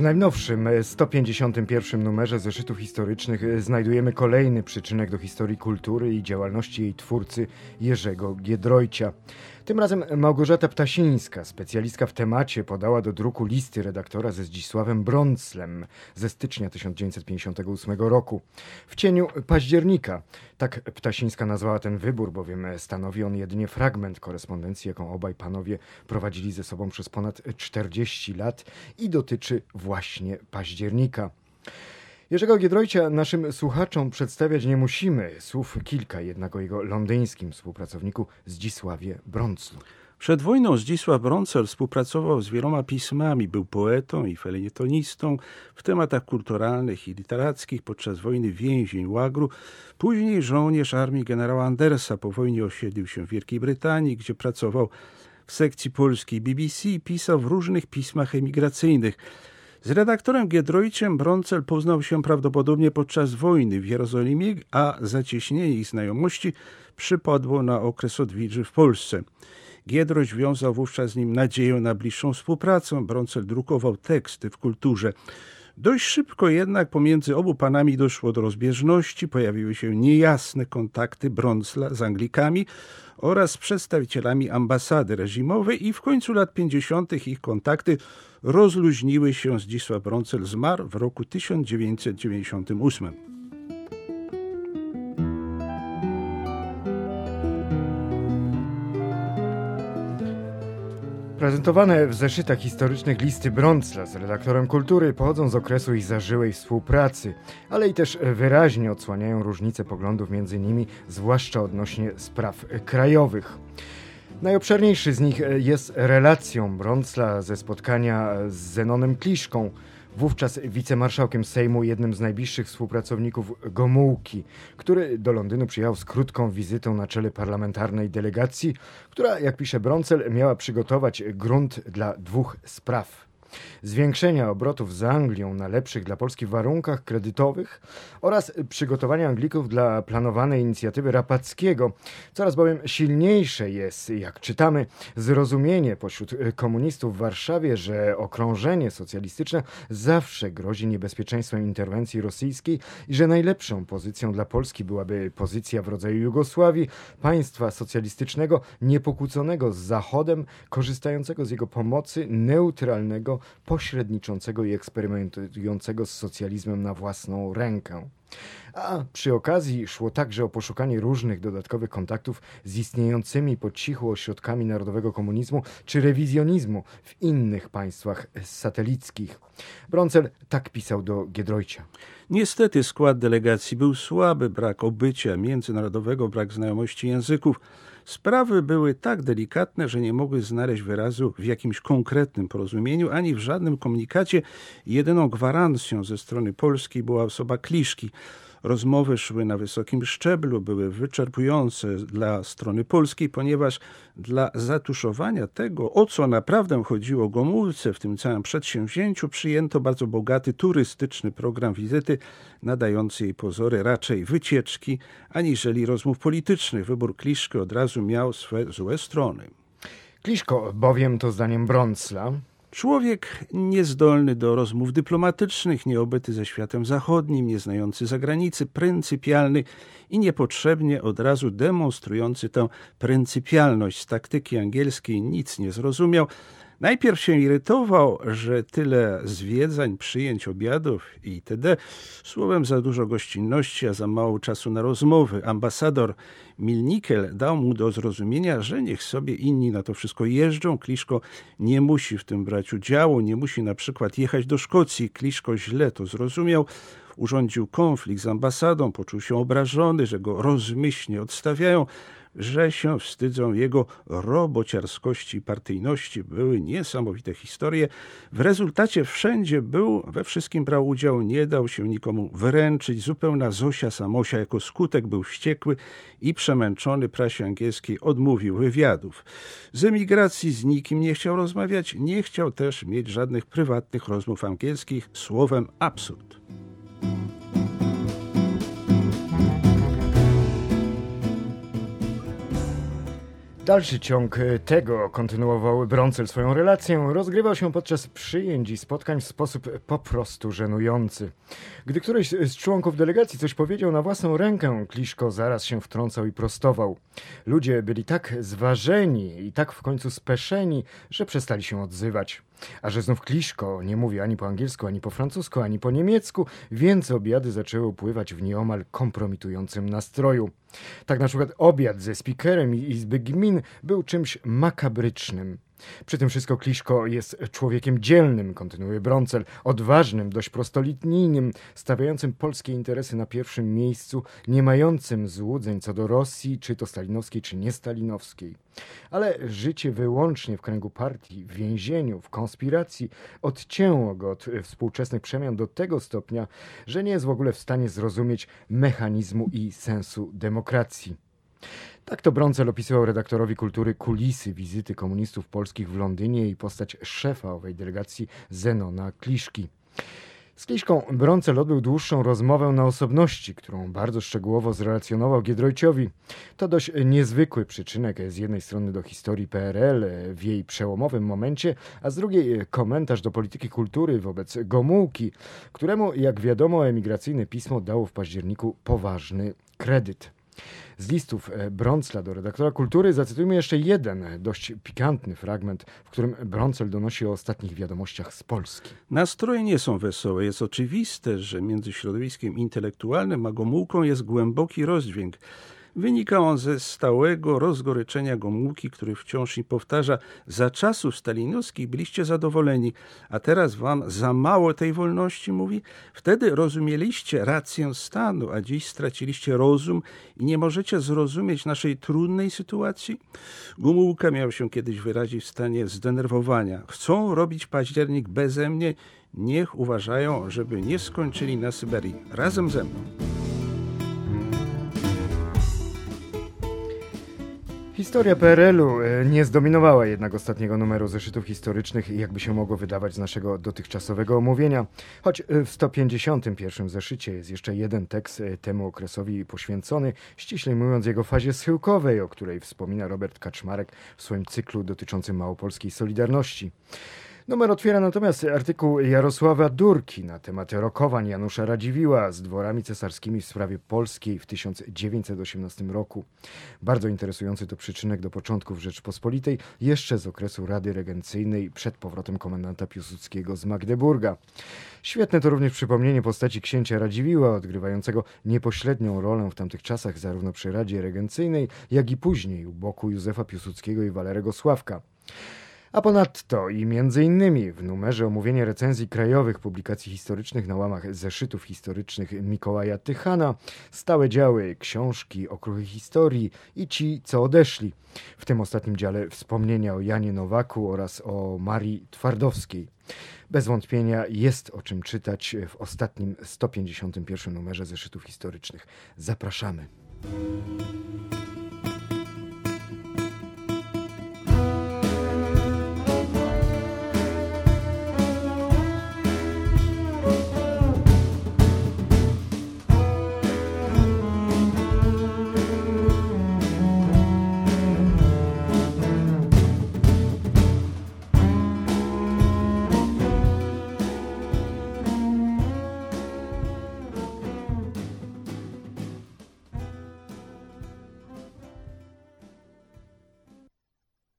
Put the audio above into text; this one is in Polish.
W najnowszym, 151 numerze Zeszytów Historycznych znajdujemy kolejny przyczynek do historii kultury i działalności jej twórcy Jerzego Giedroycia. Tym razem Małgorzata Ptasińska, specjalistka w temacie, podała do druku listy redaktora ze Zdzisławem Bronclem ze stycznia 1958 roku. W cieniu października. Tak Ptasińska nazwała ten wybór, bowiem stanowi on jedynie fragment korespondencji, jaką obaj panowie prowadzili ze sobą przez ponad 40 lat i dotyczy właśnie października. Jerzego Giedroycia naszym słuchaczom przedstawiać nie musimy. Słów kilka jednak o jego londyńskim współpracowniku Zdzisławie Bronclu. Przed wojną Zdzisław Broncel współpracował z wieloma pismami. Był poetą i felietonistą w tematach kulturalnych i literackich. Podczas wojny więzień łagru. Później żołnierz armii generała Andersa. Po wojnie osiedlił się w Wielkiej Brytanii, gdzie pracował w sekcji polskiej BBC i pisał w różnych pismach emigracyjnych. Z redaktorem Giedroyciem Broncel poznał się prawdopodobnie podczas wojny w Jerozolimie, a zacieśnienie ich znajomości przypadło na okres odwiedzy w Polsce. Giedroyć wiązał wówczas z nim nadzieję na bliższą współpracę. Broncel drukował teksty w Kulturze. Dość szybko jednak pomiędzy obu panami doszło do rozbieżności, pojawiły się niejasne kontakty Broncla z Anglikami oraz przedstawicielami ambasady reżimowej i w końcu lat 50. ich kontakty rozluźniły się. Zdzisław Broncel zmarł w roku 1998. Prezentowane w zeszytach historycznych listy Broncla z redaktorem Kultury pochodzą z okresu ich zażyłej współpracy, ale i też wyraźnie odsłaniają różnice poglądów między nimi, zwłaszcza odnośnie spraw krajowych. Najobszerniejszy z nich jest relacją Broncla ze spotkania z Zenonem Kliszką, wówczas wicemarszałkiem Sejmu, jednym z najbliższych współpracowników Gomułki, który do Londynu przyjechał z krótką wizytą na czele parlamentarnej delegacji, która, jak pisze Broncel, miała przygotować grunt dla dwóch spraw: zwiększenia obrotów z Anglią na lepszych dla Polski warunkach kredytowych oraz przygotowania Anglików dla planowanej inicjatywy Rapackiego. Coraz bowiem silniejsze jest, jak czytamy, zrozumienie pośród komunistów w Warszawie, że okrążenie socjalistyczne zawsze grozi niebezpieczeństwem interwencji rosyjskiej i że najlepszą pozycją dla Polski byłaby pozycja w rodzaju Jugosławii, państwa socjalistycznego, niepokłóconego z Zachodem, korzystającego z jego pomocy, neutralnego, pośredniczącego i eksperymentującego z socjalizmem na własną rękę. A przy okazji szło także o poszukanie różnych dodatkowych kontaktów z istniejącymi po cichu ośrodkami narodowego komunizmu czy rewizjonizmu w innych państwach satelickich. Broncel tak pisał do Giedroycia. Niestety skład delegacji był słaby, brak obycia międzynarodowego, brak znajomości języków. Sprawy były tak delikatne, że nie mogły znaleźć wyrazu w jakimś konkretnym porozumieniu, ani w żadnym komunikacie. Jedyną gwarancją ze strony polskiej była osoba Kliszki. Rozmowy szły na wysokim szczeblu, były wyczerpujące dla strony polskiej, ponieważ dla zatuszowania tego, o co naprawdę chodziło Gomułce w tym całym przedsięwzięciu, przyjęto bardzo bogaty turystyczny program wizyty, nadający jej pozory raczej wycieczki, aniżeli rozmów politycznych. Wybór Kliszki od razu miał swe złe strony. Kliszko bowiem, to zdaniem Broncla, człowiek niezdolny do rozmów dyplomatycznych, nieobyty ze światem zachodnim, nieznający zagranicy, pryncypialny i niepotrzebnie od razu demonstrujący tę pryncypialność. Z taktyki angielskiej nic nie zrozumiał. Najpierw się irytował, że tyle zwiedzań, przyjęć, obiadów itd. Słowem, za dużo gościnności, a za mało czasu na rozmowy. Ambasador Milnikel dał mu do zrozumienia, że niech sobie inni na to wszystko jeżdżą. Kliszko nie musi w tym brać udziału, nie musi na przykład jechać do Szkocji. Kliszko źle to zrozumiał. Urządził konflikt z ambasadą, poczuł się obrażony, że go rozmyślnie odstawiają, że się wstydzą jego robociarskości i partyjności. Były niesamowite historie. W rezultacie wszędzie był, we wszystkim brał udział, nie dał się nikomu wyręczyć. Zupełna Zosia Samosia jako skutek był wściekły i przemęczony. Prasie angielskiej odmówił wywiadów. Z emigracji z nikim nie chciał rozmawiać, nie chciał też mieć żadnych prywatnych rozmów angielskich. Słowem, absurd. Dalszy ciąg tego, kontynuował Brącel swoją relację, rozgrywał się podczas przyjęć i spotkań w sposób po prostu żenujący. Gdy któryś z członków delegacji coś powiedział na własną rękę, Kliszko zaraz się wtrącał i prostował. Ludzie byli tak zważeni i tak w końcu speszeni, że przestali się odzywać. A że znów Kliszko nie mówi ani po angielsku, ani po francusku, ani po niemiecku, więc obiady zaczęły upływać w nieomal kompromitującym nastroju. Tak na przykład obiad ze spikerem Izby Gmin był czymś makabrycznym. Przy tym wszystko Kliszko jest człowiekiem dzielnym, kontynuuje Brącel, odważnym, dość prostolinijnym, stawiającym polskie interesy na pierwszym miejscu, nie mającym złudzeń co do Rosji, czy to stalinowskiej, czy niestalinowskiej. Ale życie wyłącznie w kręgu partii, w więzieniu, w konspiracji odcięło go od współczesnych przemian do tego stopnia, że nie jest w ogóle w stanie zrozumieć mechanizmu i sensu demokracji. Tak to Brącel opisywał redaktorowi kultury kulisy wizyty komunistów polskich w Londynie i postać szefa owej delegacji Zenona Kliszki. Z Kliszką Brącel odbył dłuższą rozmowę na osobności, którą bardzo szczegółowo zrelacjonował Giedroyciowi. To dość niezwykły przyczynek z jednej strony do historii PRL w jej przełomowym momencie, a z drugiej komentarz do polityki kultury wobec Gomułki, któremu, jak wiadomo, emigracyjne pismo dało w październiku poważny kredyt. Z listów Brącla do redaktora kultury zacytujmy jeszcze jeden dość pikantny fragment, w którym Brącel donosi o ostatnich wiadomościach z Polski. Nastroje nie są wesołe. Jest oczywiste, że między środowiskiem intelektualnym a Gomułką jest głęboki rozdźwięk. Wynika on ze stałego rozgoryczenia Gomułki, który wciąż im powtarza: za czasów stalinowskich byliście zadowoleni, a teraz wam za mało tej wolności, mówi. Wtedy rozumieliście rację stanu, a dziś straciliście rozum i nie możecie zrozumieć naszej trudnej sytuacji. Gomułka miał się kiedyś wyrazić w stanie zdenerwowania. Chcą robić październik beze mnie, niech uważają, żeby nie skończyli na Syberii razem ze mną. Historia PRL-u nie zdominowała jednak ostatniego numeru zeszytów historycznych, jakby się mogło wydawać z naszego dotychczasowego omówienia. Choć w 151 zeszycie jest jeszcze jeden tekst temu okresowi poświęcony, ściślej mówiąc jego fazie schyłkowej, o której wspomina Robert Kaczmarek w swoim cyklu dotyczącym małopolskiej Solidarności. Numer otwiera natomiast artykuł Jarosława Durki na temat rokowań Janusza Radziwiłła z dworami cesarskimi w sprawie polskiej w 1918 roku. Bardzo interesujący to przyczynek do początków Rzeczpospolitej, jeszcze z okresu Rady Regencyjnej przed powrotem komendanta Piłsudskiego z Magdeburga. Świetne to również przypomnienie postaci księcia Radziwiłła, odgrywającego niepośrednią rolę w tamtych czasach zarówno przy Radzie Regencyjnej, jak i później u boku Józefa Piłsudskiego i Walerego Sławka. A ponadto i między innymi w numerze omówienie recenzji krajowych publikacji historycznych na łamach zeszytów historycznych Mikołaja Tychana, stałe działy, książki, okruchy historii i ci, co odeszli. W tym ostatnim dziale wspomnienia o Janie Nowaku oraz o Marii Twardowskiej. Bez wątpienia jest o czym czytać w ostatnim 151 numerze zeszytów historycznych. Zapraszamy.